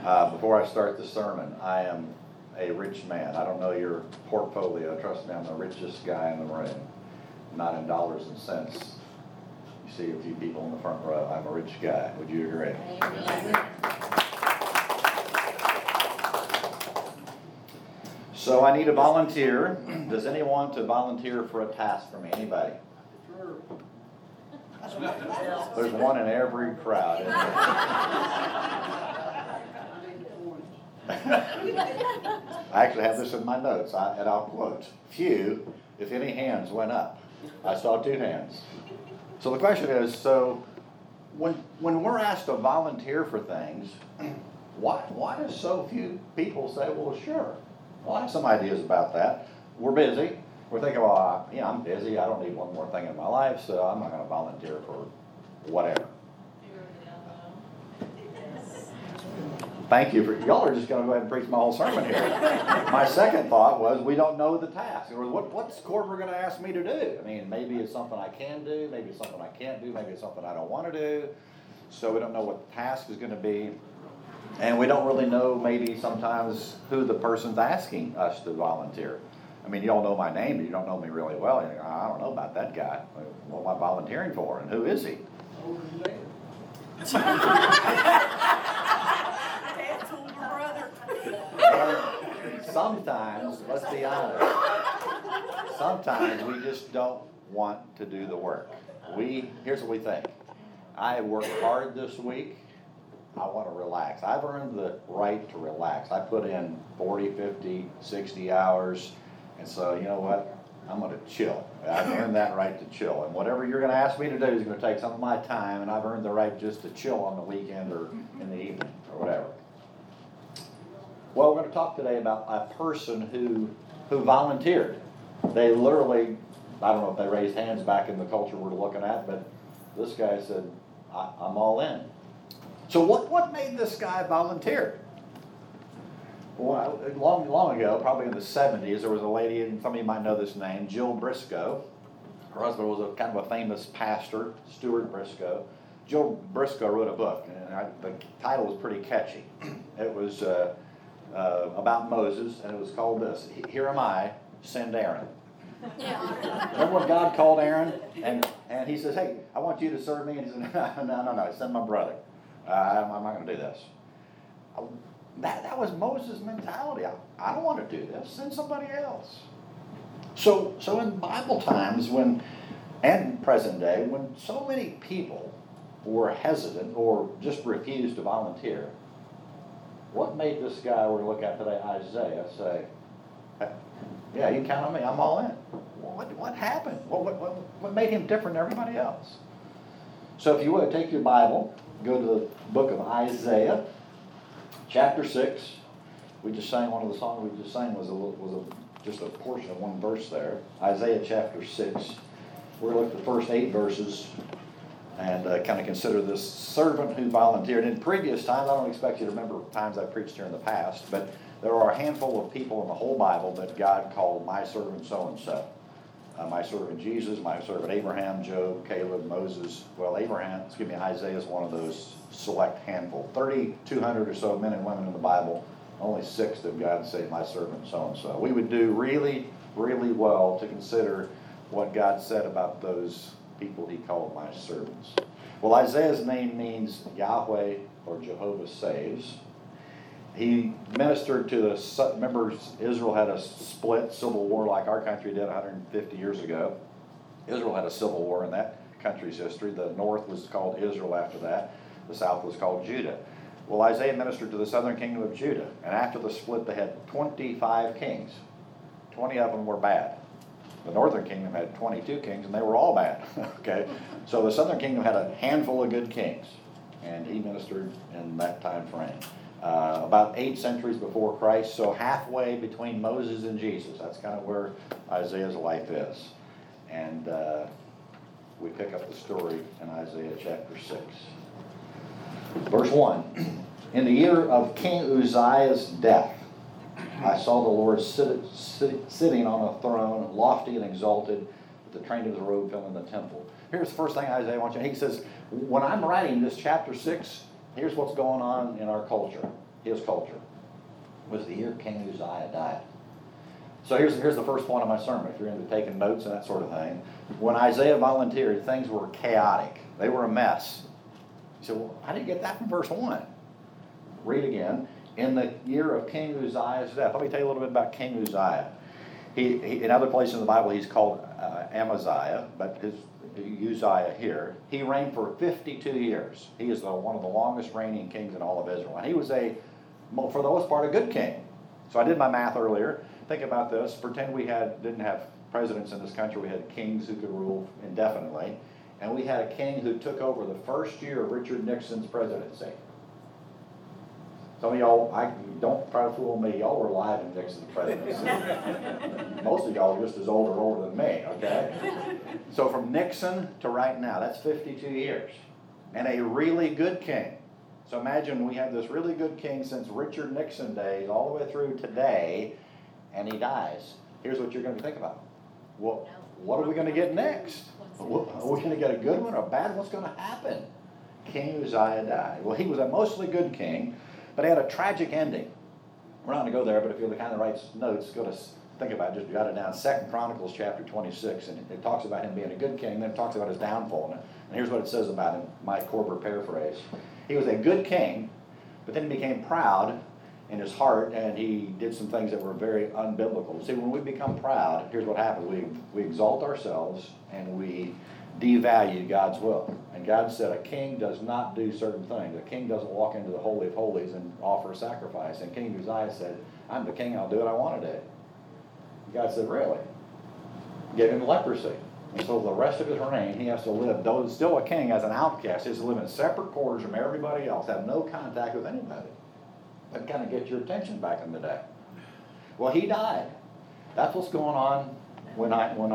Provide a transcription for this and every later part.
Before I start the sermon, I am a rich man. I don't know your portfolio. Trust me, I'm the richest guy in the room. Not in dollars and cents. You see a few people in the front row. I'm a rich guy. Would you agree? Amen. So I need a volunteer. Does anyone want to volunteer for a task for me? Anybody? Sure. There's one in every crowd, isn't there? I actually have this in my notes, and I'll quote. Few, if any, hands went up. I saw 2 hands. So the question is, so when we're asked to volunteer for things, why do so few people say, well, sure. Well, I have some ideas about that. We're busy. We're thinking, well, I'm busy. I don't need one more thing in my life, so I'm not going to volunteer for whatever. Thank you. Y'all are just going to go ahead and preach my whole sermon here. My second thought was we don't know the task. Or what's Corbett going to ask me to do? I mean, maybe it's something I can do. Maybe it's something I can't do. Maybe it's something I don't want to do. So we don't know what the task is going to be. And we don't really know maybe sometimes who the person's asking us to volunteer. I mean, you don't know my name. You don't know me really well. You're like, I don't know about that guy. What am I volunteering for? And who is he? And sometimes, let's be honest, sometimes we just don't want to do the work. Here's what we think. I worked hard this week. I want to relax. I've earned the right to relax. I put in 40, 50, 60 hours. And so, you know what? I'm going to chill. I've earned that right to chill. And whatever you're going to ask me to do is going to take some of my time, and I've earned the right just to chill on the weekend or in the evening or whatever. Well, we're going to talk today about a person who volunteered. They literally, I don't know if they raised hands back in the culture we're looking at, but this guy said, I'm all in. So what made this guy volunteer? Well, long ago, probably in the 70s, there was a lady, and some of you might know this name, Jill Briscoe. Her husband was a kind of a famous pastor, Stuart Briscoe. Jill Briscoe wrote a book, and the title was pretty catchy. It was about Moses, and it was called this, Here Am I, Send Aaron. Remember when God called Aaron, and he says, hey, I want you to serve me, and he said, no, send my brother. I'm not going to do this. That was Moses' mentality. I don't want to do this. Send somebody else. So in Bible times, and present day, when so many people were hesitant or just refused to volunteer, what made this guy we're going to look at today, Isaiah, say, yeah, you count on me. I'm all in. What happened? What made him different than everybody else? So if you would, take your Bible, go to the book of Isaiah, chapter 6. We just sang one of the songs we just sang was just a portion of one verse there. Isaiah chapter 6. We're going to look at the first 8 verses and kind of consider this servant who volunteered. In previous times, I don't expect you to remember times I preached here in the past, but there are a handful of people in the whole Bible that God called my servant so-and-so. My servant Jesus, my servant Abraham, Job, Caleb, Moses. Well, Isaiah is one of those select handful. 3,200 or so men and women in the Bible, only 6 did God say, my servant so-and-so. We would do really, really well to consider what God said about those people he called my servants. Well, Isaiah's name means Yahweh or Jehovah saves. He ministered to remember Israel had a split civil war like our country did 150 years ago. Israel had a civil war in that country's history. The north was called Israel after that. The south was called Judah. Well, Isaiah ministered to the southern kingdom of Judah. And after the split, they had 25 kings. 20 of them were bad. The northern kingdom had 22 kings, and they were all bad. Okay, so the southern kingdom had a handful of good kings, and he ministered in that time frame. About 8 centuries before Christ, so halfway between Moses and Jesus. That's kind of where Isaiah's life is. And we pick up the story in Isaiah chapter 6. Verse 1. In the year of King Uzziah's death, I saw the Lord sitting on a throne, lofty and exalted, with the train of his robe filling the temple. Here's the first thing Isaiah wants you to know. He says, when I'm writing this chapter 6, here's what's going on in our culture. his culture was the year King Uzziah died. So here's the first point of my sermon, if you're into taking notes and that sort of thing. When Isaiah volunteered, things were chaotic. They were a mess. You say, well, how do you get that from verse 1? Read again. In the year of King Uzziah's death. Let me tell you a little bit about King Uzziah. He in other places in the Bible, he's called Amaziah, but his Uzziah here. He reigned for 52 years. He is one of the longest reigning kings in all of Israel. And he was for the most part, a good king. So I did my math earlier. Think about this. Pretend we didn't have presidents in this country. We had kings who could rule indefinitely. And we had a king who took over the first year of Richard Nixon's presidency. Some of y'all, don't try to fool me. Y'all were alive in Nixon's presidency. Most of y'all are just as old or older than me, okay? So from Nixon to right now, that's 52 years. And a really good king. So imagine we have this really good king since Richard Nixon days all the way through today, and he dies. Here's what you're going to think about. Well, what are we going to get next? Are we going to get a good one or a bad one? What's going to happen? King Uzziah died. Well, he was a mostly good king, but he had a tragic ending. We're not going to go there, but if you're the kind that writes notes, go to think about it, just jot it down. 2 Chronicles chapter 26, and it talks about him being a good king, then it talks about his downfall. And here's what it says about him, Mike Korber paraphrase. He was a good king, but then he became proud in his heart, and he did some things that were very unbiblical. See, when we become proud, here's what happens. We exalt ourselves, and we devalue God's will. And God said a king does not do certain things. A king doesn't walk into the Holy of Holies and offer a sacrifice. And King Uzziah said, I'm the king, I'll do what I want to do. God said, really? Gave him leprosy. And so the rest of his reign, he has to live, though he's still a king, as an outcast. He has to live in separate quarters from everybody else, have no contact with anybody. That kind of gets your attention back in the day. Well, he died. That's what's going on when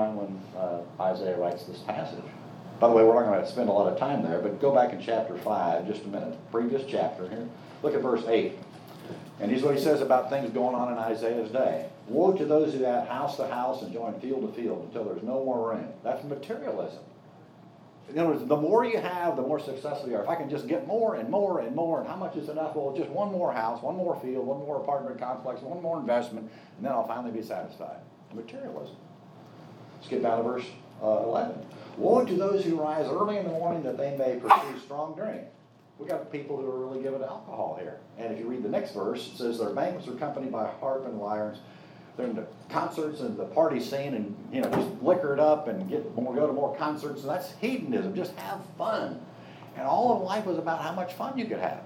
Isaiah writes this passage. By the way, we're not going to spend a lot of time there, but go back in chapter 5, just a minute, previous chapter here. Look at verse 8. And here's what he says about things going on in Isaiah's day. Woe to those who add house to house and join field to field until there's no more room. That's materialism. In other words, the more you have, the more successful you are. If I can just get more and more and more, and how much is enough? Well, just one more house, one more field, one more apartment complex, one more investment, and then I'll finally be satisfied. Materialism. Let's get down to verse 11. Woe to those who rise early in the morning that they may pursue strong drink. We got people who are really given to alcohol here. And if you read the next verse, it says their banquets are accompanied by harp and lyres. They're into concerts and the party scene, and just liquor it up and go to more concerts. And that's hedonism. Just have fun. And all of life was about how much fun you could have.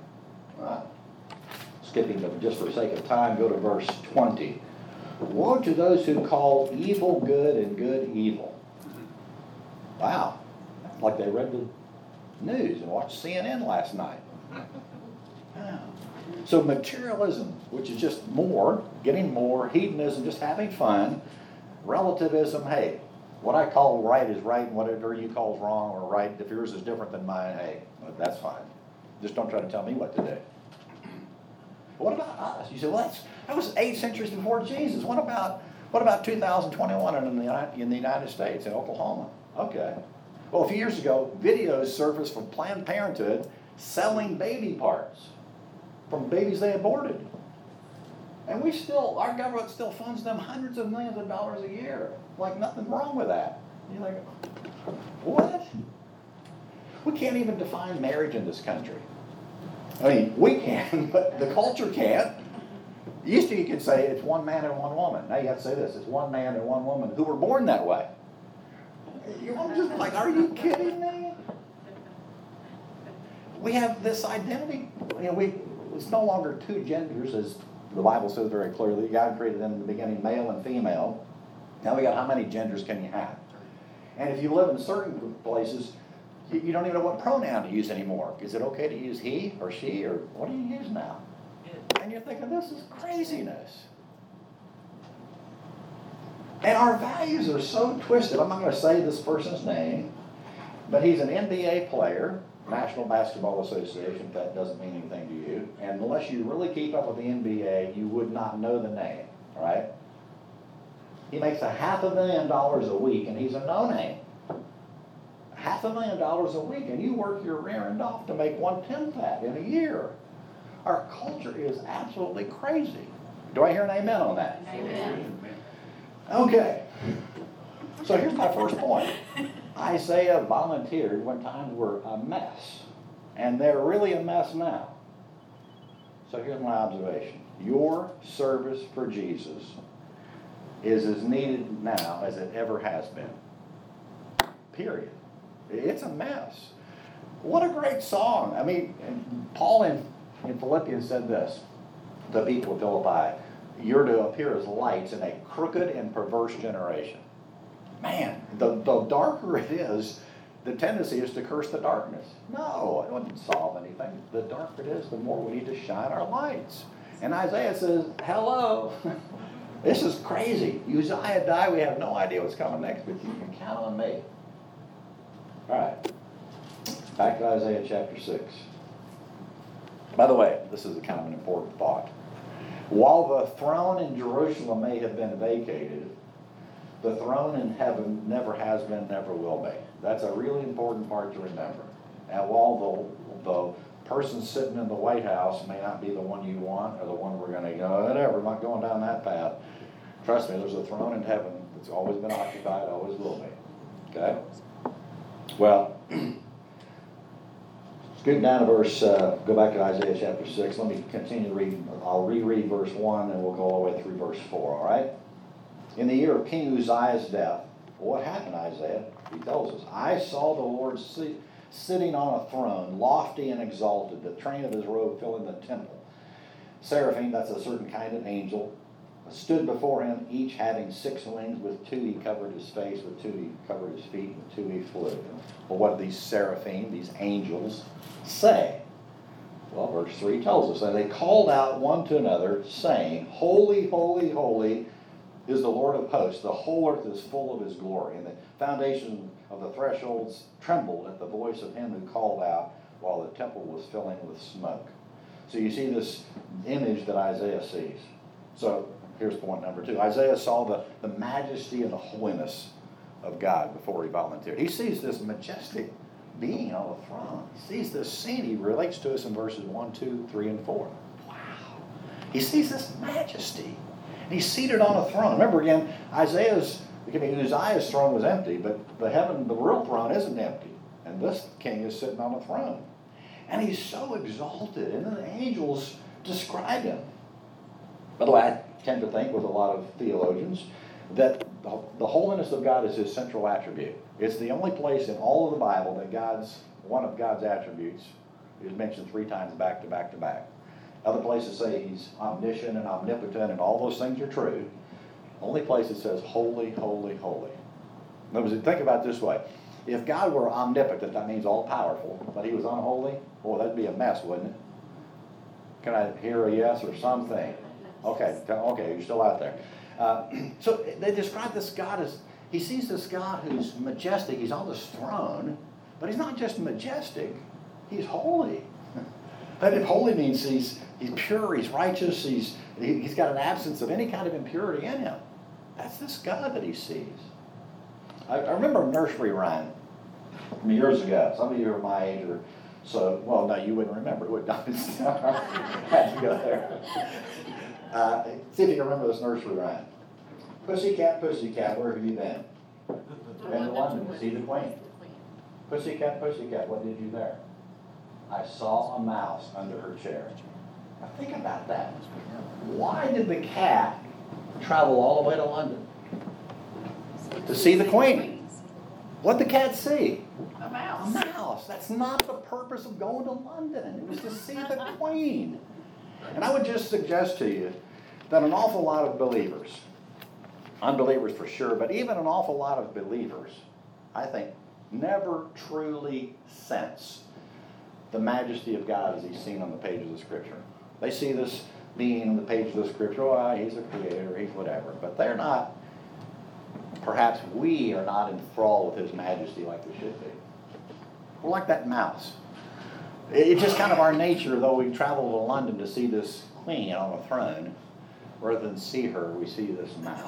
Skipping them just for the sake of time, go to verse 20. Woe to those who call evil good and good evil. Wow. Like they read the news and watched CNN last night. Wow. So materialism, which is just more, getting more, hedonism, just having fun, relativism, hey, what I call right is right, and whatever you call is wrong or right, if yours is different than mine, hey, that's fine. Just don't try to tell me what to do. But what about us? You say, well, that was 8 centuries before Jesus. What about 2021 in the United States, in Oklahoma? Okay. Well, a few years ago, videos surfaced from Planned Parenthood selling baby parts from babies they aborted. And our government still funds them hundreds of millions of dollars a year. Like nothing wrong with that. You're like, what? We can't even define marriage in this country. I mean, we can, but the culture can't. Used to you could say it's one man and one woman. Now you have to say this, it's one man and one woman who were born that way. You're just like, are you kidding me? We have this identity. It's no longer two genders, as the Bible says very clearly. God created them in the beginning, male and female. Now we got how many genders can you have? And if you live in certain places, you don't even know what pronoun to use anymore. Is it okay to use he or she, or what do you use now? And you're thinking, this is craziness. And our values are so twisted. I'm not going to say this person's name, but he's an NBA player, National Basketball Association, if that doesn't mean anything to you. And unless you really keep up with the NBA, you would not know the name, right? He makes $500,000 a week, and he's a no-name. $500,000 a week, and you work your rear end off to make 1/10 that in a year. Our culture is absolutely crazy. Do I hear an amen on that? Amen. Okay. So here's my first point. Isaiah volunteered when times were a mess. And they're really a mess now. So here's my observation. Your service for Jesus is as needed now as it ever has been. Period. It's a mess. What a great song. I mean, Paul in Philippians said this, the people of Philippi, you're to appear as lights in a crooked and perverse generation. Man, the darker it is, the tendency is to curse the darkness. No, it wouldn't solve anything. The darker it is, the more we need to shine our lights. And Isaiah says, hello. This is crazy. Uzziah died. We have no idea what's coming next, but you can count on me. All right. Back to Isaiah chapter 6. By the way, this is a kind of an important thought. While the throne in Jerusalem may have been vacated, the throne in heaven never has been, never will be. That's a really important part to remember. And while the person sitting in the White House may not be the one you want or the one we're going to go, whatever, we're not going down that path. Trust me, there's a throne in heaven that's always been occupied, always will be. Okay? Well, scoot down to go back to Isaiah chapter 6. Let me continue to read. I'll reread verse 1 and we'll go all the way through verse 4, all right? In the year of King Uzziah's death, what happened, Isaiah? He tells us, I saw the Lord sitting on a throne, lofty and exalted, the train of his robe filling the temple. Seraphim, that's a certain kind of angel, stood before him, each having 6 wings. With 2 he covered his face, with 2 he covered his feet, with 2 he flew. Well, what did these seraphim, these angels, say? Well, verse 3 tells us, and they called out one to another, saying, Holy, holy, holy is the Lord of hosts. The whole earth is full of his glory. And the foundation of the thresholds trembled at the voice of him who called out while the temple was filling with smoke. So you see this image that Isaiah sees. So here's point number 2. Isaiah saw the majesty and the holiness of God before he volunteered. He sees this majestic being on the throne. He sees this scene. He relates to us in verses 1, 2, 3, and 4. Wow. He sees this majesty. And he's seated on a throne. Remember again, Uzziah's throne was empty, but the real throne isn't empty. And this king is sitting on a throne. And he's so exalted. And then the angels describe him. By the way, I tend to think with a lot of theologians that the holiness of God is his central attribute. It's the only place in all of the Bible that one of God's attributes is mentioned 3 times back to back to back. Other places say he's omniscient and omnipotent, and all those things are true. Only place it says holy, holy, holy. In other words, think about it this way. If God were omnipotent, that means all-powerful, but he was unholy, boy, that'd be a mess, wouldn't it? Can I hear a yes or something? Okay, you're still out there. So they describe this God as, he sees this God who's majestic. He's on this throne, but he's not just majestic, he's holy. But if holy means he's pure, he's righteous, he's got an absence of any kind of impurity in him. That's this God that he sees. I remember a nursery rhyme from years ago. Some of you are my age, or so. Well, no, you wouldn't remember, would you? Had to go there. See if you can remember this nursery rhyme. Pussycat, pussycat, where have you been? Been to London to see the Queen. Pussycat, pussycat, what did you there? I saw a mouse under her chair. Now think about that. Why did the cat travel all the way to London? To see the Queen. What did the cat see? A mouse. A mouse. That's not the purpose of going to London. It was to see the Queen. And I would just suggest to you that an awful lot of believers, unbelievers for sure, but even an awful lot of believers, I think, never truly sense the majesty of God as he's seen on the pages of Scripture. They see this being on the pages of Scripture, oh, he's a creator, he's whatever. But they're not, perhaps we are not enthralled with his majesty like we should be. We're like that mouse. It's just kind of our nature, though we travel to London to see this queen on a throne, rather than see her, we see this mouse.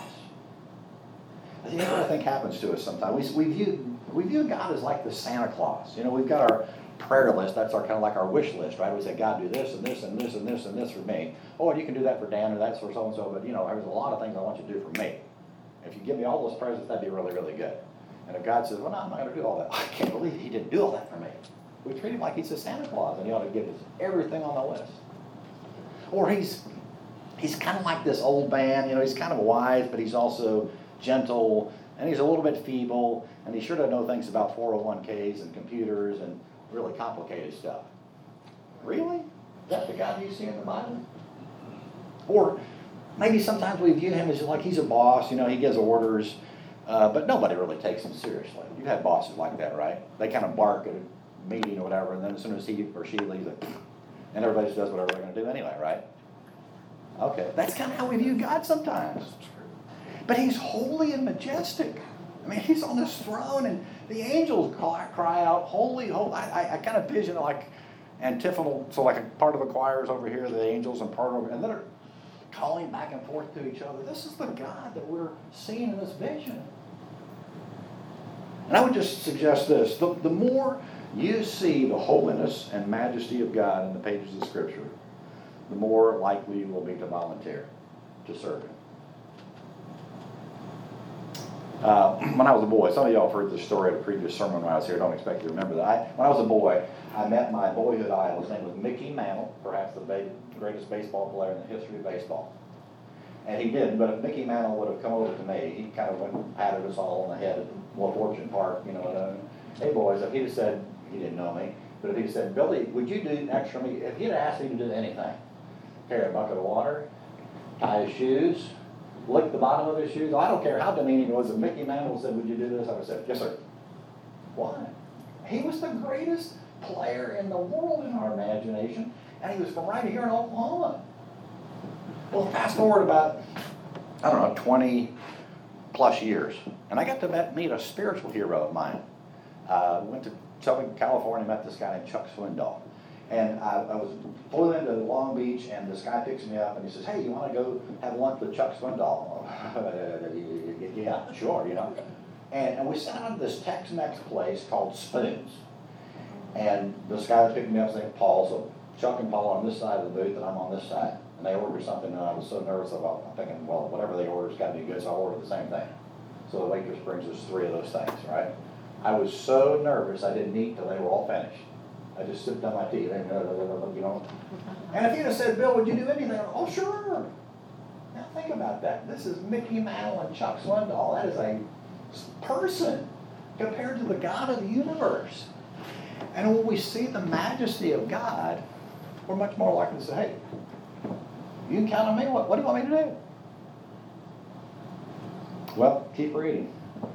I think that's what I think happens to us sometimes. We view God as like the Santa Claus. You know, we've got prayer list. That's our kind of like our wish list, right? We say, God, do this and this and this and this and this for me. Oh, and you can do that for Dan or that's for so-and-so, but there's a lot of things I want you to do for me. If you give me all those presents, that'd be really, really good. And if God says, well, no, I'm not going to do all that. I can't believe he didn't do all that for me. We treat him like he's a Santa Claus, and he ought to give us everything on the list. Or he's kind of like this old man. He's kind of wise, but he's also gentle, and he's a little bit feeble, and he sure doesn't know things about 401ks and computers and really complicated stuff. Really? Is that the God you see in the Bible? Or maybe sometimes we view him as like he's a boss, he gives orders, but nobody really takes him seriously. You've had bosses like that, right? They kind of bark at a meeting or whatever, and then as soon as he or she leaves, and everybody just does whatever they're going to do anyway, right? Okay, that's kind of how we view God sometimes. But he's holy and majestic. I mean, he's on this throne, and the angels cry out, holy, holy. I kind of vision like antiphonal, so like a part of the choir is over here, the angels, and part over, and they're calling back and forth to each other. This is the God that we're seeing in this vision. And I would just suggest this. The more you see the holiness and majesty of God in the pages of Scripture, the more likely you will be to volunteer to serve him. When I was a boy, some of y'all have heard this story at a previous sermon when I was here. Don't expect you to remember that. When I was a boy, I met my boyhood idol. His name was Mickey Mantle, perhaps the greatest baseball player in the history of baseball. And he didn't, but if Mickey Mantle would have come over to me, he kind of went and patted us all on the head at Wolf Orchard Park, hey boys, if he'd have said, he didn't know me, but if he'd said, Billy, would you do extra me? If he'd have asked me to do anything, carry a bucket of water, tie his shoes, lick the bottom of his shoes, I don't care how demeaning it was. If Mickey Mantle said, would you do this? I would have said, yes, sir. Why? He was the greatest player in the world in our imagination, and he was from right here in Oklahoma. Well, fast forward about, 20 plus years, and I got to meet a spiritual hero of mine. Went to Southern California, met this guy named Chuck Swindoll. And I flew into Long Beach, and this guy picks me up, and he says, hey, you want to go have lunch with Chuck Swindoll? Yeah, sure, And we sat down at this Tex-Mex place called Spoons. And this guy picked me up, his name was Paul, so Chuck and Paul are on this side of the booth, and I'm on this side. And they ordered something, and I was so nervous about thinking, well, whatever they order's got to be good, so I ordered the same thing. So the waitress brings us 3 of those things, right? I was so nervous I didn't eat till they were all finished. I just sipped on my tea, And if you'd have said, Bill, would you do anything? Oh, sure. Now think about that. This is Mickey Mantle and Chuck Swindoll. That is a person compared to the God of the universe. And when we see the majesty of God, we're much more likely to say, hey, you can count on me. What do you want me to do? Well, keep reading.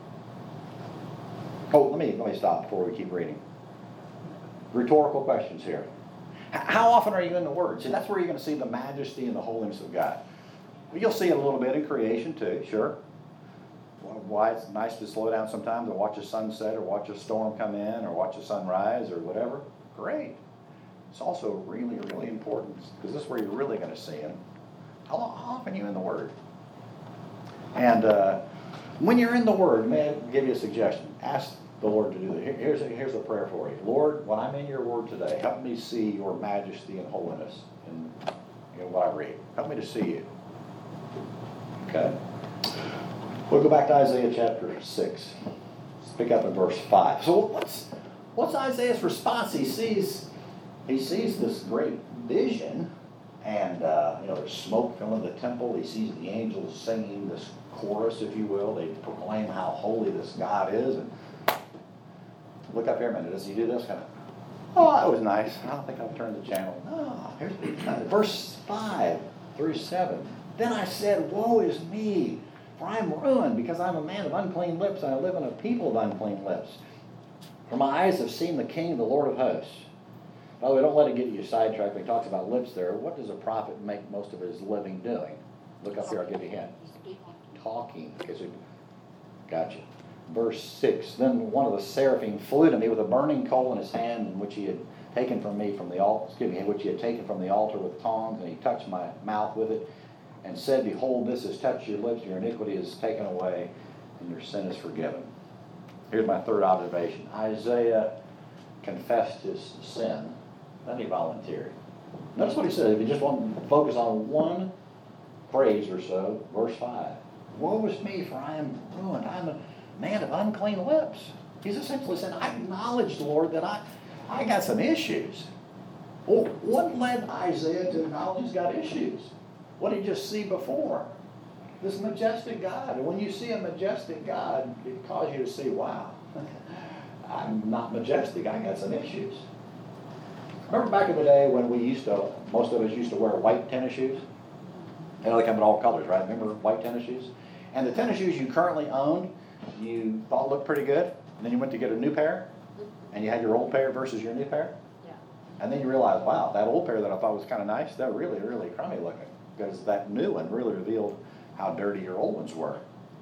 Oh, let me stop before we keep reading. Rhetorical questions here. How often are you in the Word? See, that's where you're going to see the majesty and the holiness of God. You'll see it a little bit in creation too, sure. Why it's nice to slow down sometimes and watch a sunset or watch a storm come in or watch a sunrise or whatever. Great. It's also really, really important because this is where you're really going to see Him. How often are you in the Word? And when you're in the Word, may I give you a suggestion? Ask the Lord to do that. Here's a prayer for you. Lord, when I'm in your Word today, help me see your majesty and holiness in what I read. Help me to see you. Okay? We'll go back to Isaiah chapter 6. Let's pick up in verse 5. So what's Isaiah's response? He sees this great vision, and there's smoke filling the temple. He sees the angels singing this chorus, if you will. They proclaim how holy this God is. And look up here a minute. Does he do this kind of? Oh, that was nice. I don't think I'll turn the channel. No, here's verse 5 through 7. Then I said, woe is me, for I am ruined, because I am a man of unclean lips, and I live in a people of unclean lips. For my eyes have seen the King, the Lord of hosts. By the way, don't let it get you sidetracked when he talks about lips there. What does a prophet make most of his living doing? Look up here, I'll give you a hint. Talking. Okay, so, gotcha. Verse 6, then one of the seraphim flew to me with a burning coal in his hand, which he had taken from me from the altar, which he had taken from the altar with tongs, and he touched my mouth with it, and said, behold, this has touched your lips, your iniquity is taken away, and your sin is forgiven. Here's my third observation. Isaiah confessed his sin, then he volunteered. Notice what he said. If you just want to focus on one phrase or so, verse 5. Woe is me, for I am ruined. I'm a man of unclean lips. He's essentially saying, I acknowledge, Lord, that I got some issues. Well, what led Isaiah to acknowledge he's got issues? What did he just see before? This majestic God. And when you see a majestic God, it causes you to see, wow, I'm not majestic. I got some issues. Remember back in the day when most of us used to wear white tennis shoes? They come in all colors, right? Remember white tennis shoes? And the tennis shoes you currently owned, you thought looked pretty good. And then you went to get a new pair, and you had your old pair versus your new pair. Yeah. And then you realized, wow, that old pair that I thought was kind of nice, they're really, really crummy looking. Because that new one really revealed how dirty your old ones were.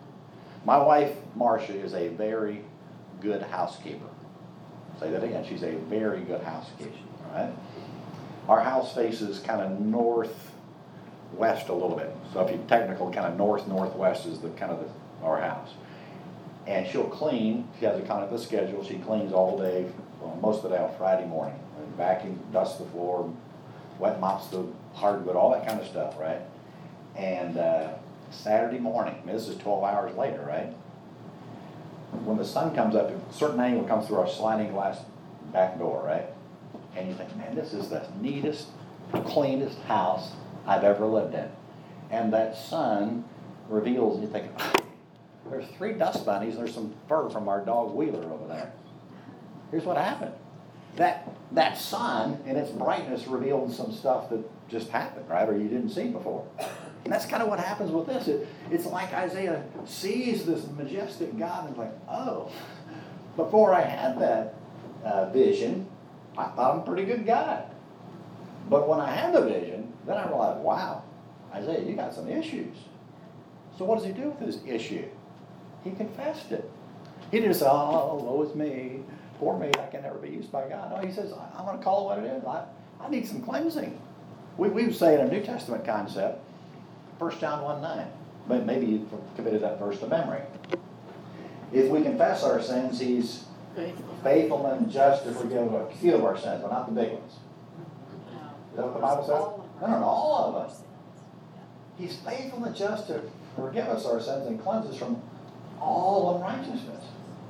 My wife, Marcia, is a very good housekeeper. Say that again. She's a very good housekeeper. All right? Our house faces kind of northwest a little bit. So if you're technical, kind of northwest is our house. And she'll clean. She has a kind of a schedule. She cleans all day, most of the day on Friday morning. And vacuum, dusts the floor, wet mops the hardwood, all that kind of stuff, right? And Saturday morning, this is 12 hours later, right? When the sun comes up, a certain angle comes through our sliding glass back door, right? And you think, man, this is the neatest, cleanest house I've ever lived in. And that sun reveals, you think, there's 3 dust bunnies, and there's some fur from our dog Wheeler over there. Here's what happened. That sun and its brightness revealed some stuff that just happened, right? Or you didn't see before. And that's kind of what happens with this. It's like Isaiah sees this majestic God and is like, oh, before I had that vision, I thought I'm a pretty good guy. But when I had the vision, then I realized, wow, Isaiah, you got some issues. So what does he do with his issue? He confessed it. He didn't say, oh, woe is me, poor me, I can never be used by God. No, he says, I'm going to call it what it is. I need some cleansing. We would say in a New Testament concept, 1 John 1:9. But maybe you committed that verse to memory. If we confess our sins, he's faithful and just to forgive a few of our sins, but not the big ones. Is that what the Bible says? No, all of them. He's faithful and just to forgive us our sins and cleanse us from all unrighteousness.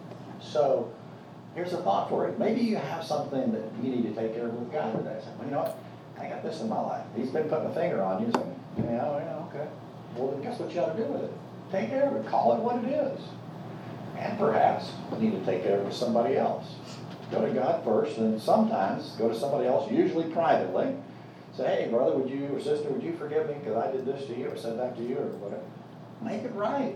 So, here's a thought for you. Maybe you have something that you need to take care of with God today. Say, well, you know what? I got this in my life. He's been putting a finger on you. Saying, yeah, okay. Well, then guess what you ought to do with it? Take care of it. Call it what it is. And perhaps you need to take care of it with somebody else. Go to God first, and sometimes go to somebody else, usually privately. Say, hey, brother, would you, or sister, would you forgive me because I did this to you or said that to you or whatever? Make it right.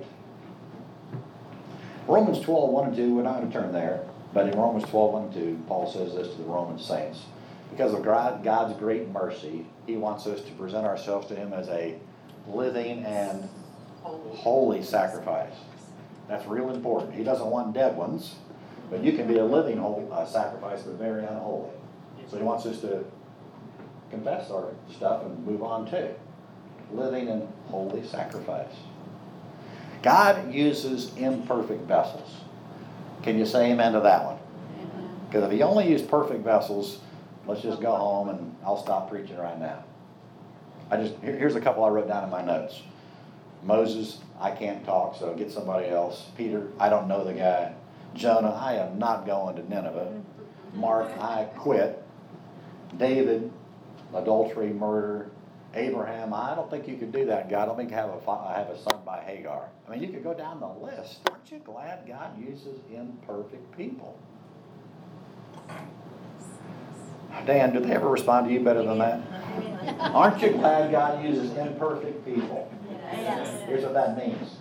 Romans 12:1 and 2, we're not going to turn there, but in Romans 12:1 and 2, Paul says this to the Roman saints. Because of God's great mercy, he wants us to present ourselves to him as a living and holy sacrifice. That's real important. He doesn't want dead ones, but you can be a living sacrifice, but very unholy. So he wants us to confess our stuff and move on to living and holy sacrifice. God uses imperfect vessels. Can you say amen to that one? Because if he only used perfect vessels, let's just go home and I'll stop preaching right now. Here's a couple I wrote down in my notes. Moses, I can't talk, so get somebody else. Peter, I don't know the guy. Jonah, I am not going to Nineveh. Mark, I quit. David, adultery, murder. Abraham, I don't think you could do that, God. I don't think I have a son by Hagar. I mean, you could go down the list. Aren't you glad God uses imperfect people? Dan, do they ever respond to you better than that? Aren't you glad God uses imperfect people? Yes. Here's what that means.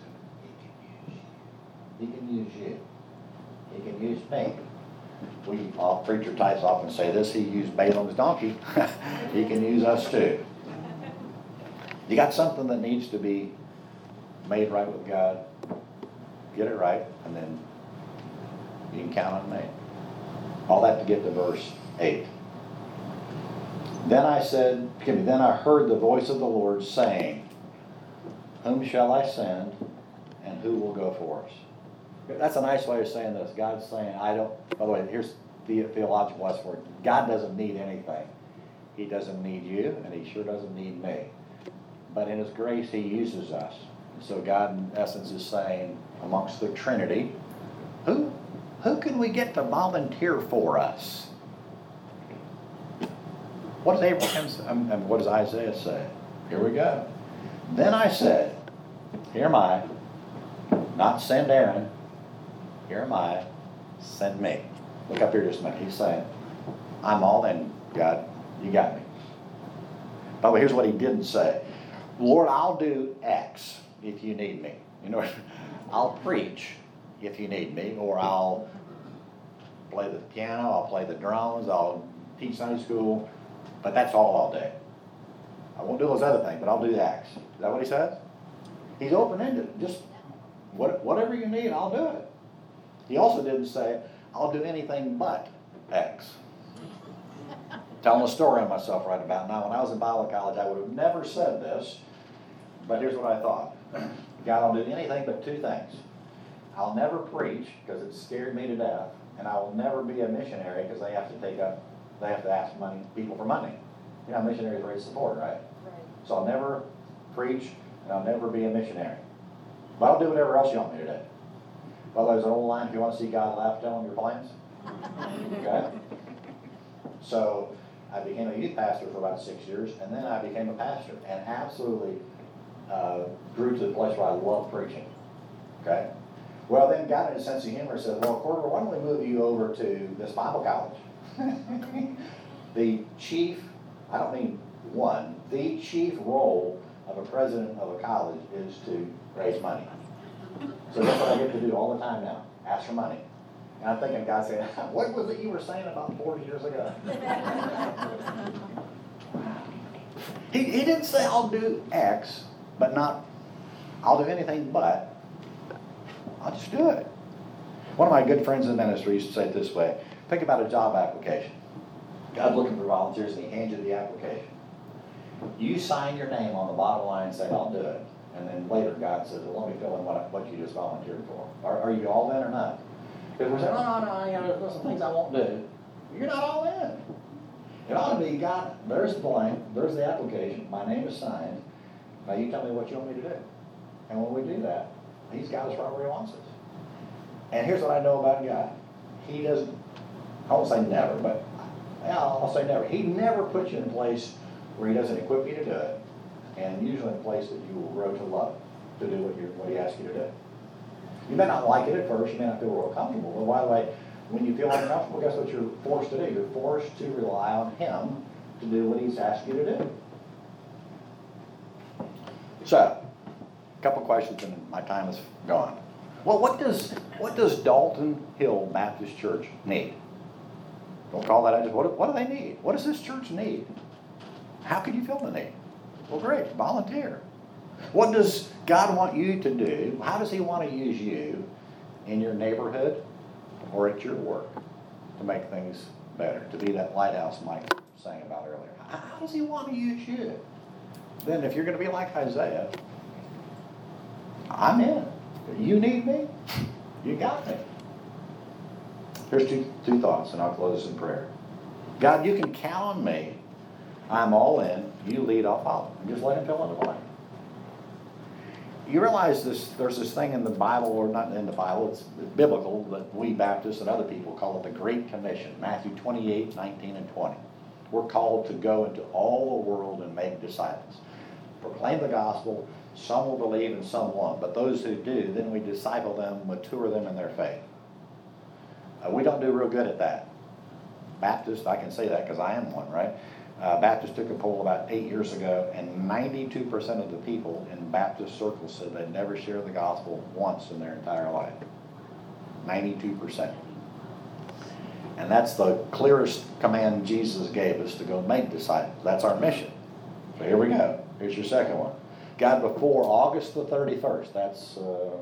He can use you. He can use me. All preacher types often say this. He used Balaam's donkey. He can use us too. You got something that needs to be made right with God, get it right, and then you can count on me. All that to get to verse 8. Then I heard the voice of the Lord saying, whom shall I send, and who will go for us? That's a nice way of saying this. God's saying, by the way, here's theological lesson for it. God doesn't need anything. He doesn't need you, and he sure doesn't need me. But in his grace, he uses us. So God, in essence, is saying, amongst the Trinity, who can we get to volunteer for us? What does Abraham say? And what does Isaiah say? Here we go. Then I said, here am I, not send Aaron, here am I, send me. Look up here just a minute. He's saying, I'm all in, God, you got me. By the way, here's what he didn't say. Lord, I'll do X if you need me. You know, I'll preach if you need me, or I'll play the piano, I'll play the drums, I'll teach Sunday school, but that's all I'll do. I won't do those other things, but I'll do X. Is that what he says? He's open-ended. Just whatever you need, I'll do it. He also didn't say, I'll do anything but X. Telling a story on myself right about now. When I was in Bible college, I would have never said this, but here's what I thought. God, I'll do anything but two things. I'll never preach because it scared me to death, and I will never be a missionary because they have to ask people for money. You know, missionaries raise support, right? So I'll never preach, and I'll never be a missionary. But I'll do whatever else you want me to do. Well, there's an old line, if you want to see God laugh, tell him your plans. Okay? So I became a youth pastor for about 6 years, and then I became a pastor, and absolutely grew to the place where I love preaching. Okay? Well, then God, in a sense of humor, said, well, Cordero, why don't we move you over to this Bible college? The chief, I don't mean one, the chief role of a president of a college is to raise money. So that's what I get to do all the time now, ask for money. And I'm thinking, God saying, what was it you were saying about 40 years ago? He didn't say I'll do X, but not, I'll do anything but. I'll just do it. One of my good friends in the ministry used to say it this way. Think about a job application. God's looking for volunteers, and he hands you the application. You sign your name on the bottom line and say, I'll do it. And then later God says, well, let me fill in what you just volunteered for. Are you all in or not? Because we're saying, no, there's some things I won't do. You're not all in. It ought to be, God, there's the blank, there's the application, my name is signed. Now you tell me what you want me to do. And when we do that, he's got us right where he wants us. And here's what I know about God. He doesn't, I won't say never, but I'll say never. He never puts you in a place where he doesn't equip you to do it. And usually in a place that you will grow to love, to do what he asks you to do. You may not like it at first, you may not feel real comfortable, but by the way, when you feel uncomfortable, guess what you're forced to do? You're forced to rely on him to do what he's asked you to do. So, a couple questions and my time is gone. Well, what does Dalton Hill Baptist Church need? Don't call that out. What do they need? What does this church need? How can you fill the need? Well, great, volunteer. What does God want you to do? How does he want to use you in your neighborhood or at your work to make things better, to be that lighthouse Mike sang about earlier? How does he want to use you? Then if you're going to be like Isaiah, I'm in. You need me? You got me. Here's two thoughts, and I'll close in prayer. God, you can count on me. I'm all in. You lead, I'll follow. And just let him fill in the blank. You realize there's this thing in the Bible, or not in the Bible, it's biblical, that we Baptists and other people call it the Great Commission, Matthew 28, 19, and 20. We're called to go into all the world and make disciples. Proclaim the gospel. Some will believe and some won't. But those who do, then we disciple them, mature them in their faith. We don't do real good at that. Baptists, I can say that because I am one, right? Baptist took a poll about 8 years ago, and 92% of the people in Baptist circles said they'd never share the gospel once in their entire life. 92%. And that's the clearest command Jesus gave us, to go make disciples. That's our mission. So here we go. Here's your second one. God, before August the 31st, that's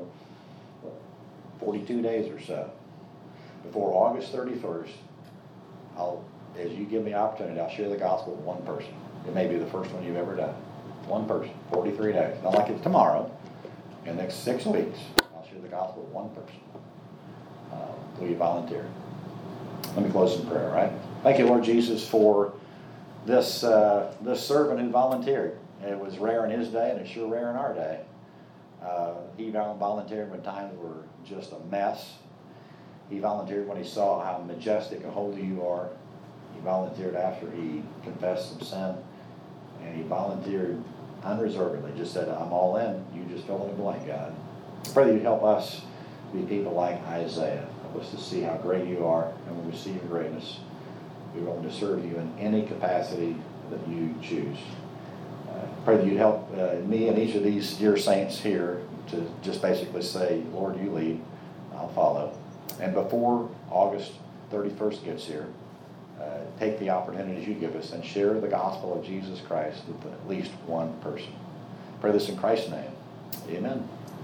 42 days or so, before August 31st, as you give me opportunity, I'll share the gospel with one person. It may be the first one you've ever done. One person, 43 days. Not like it's tomorrow. In the next 6 weeks, I'll share the gospel with one person. Will you volunteer? Let me close in prayer, right? Thank you, Lord Jesus, for this servant who volunteered. It was rare in his day, and it's sure rare in our day. He volunteered when times were just a mess. He volunteered when he saw how majestic and holy you are. He volunteered after he confessed some sin. And he volunteered unreservedly, just said, I'm all in. You just fill in the blank, God. I pray that you help us be people like Isaiah. Help us to see how great you are. And when we see your greatness, we're willing to serve you in any capacity that you choose. Pray that you'd help me and each of these dear saints here to just basically say, Lord, you lead, I'll follow. And before August 31st gets here, take the opportunities you give us and share the gospel of Jesus Christ with at least one person. Pray this in Christ's name. Amen.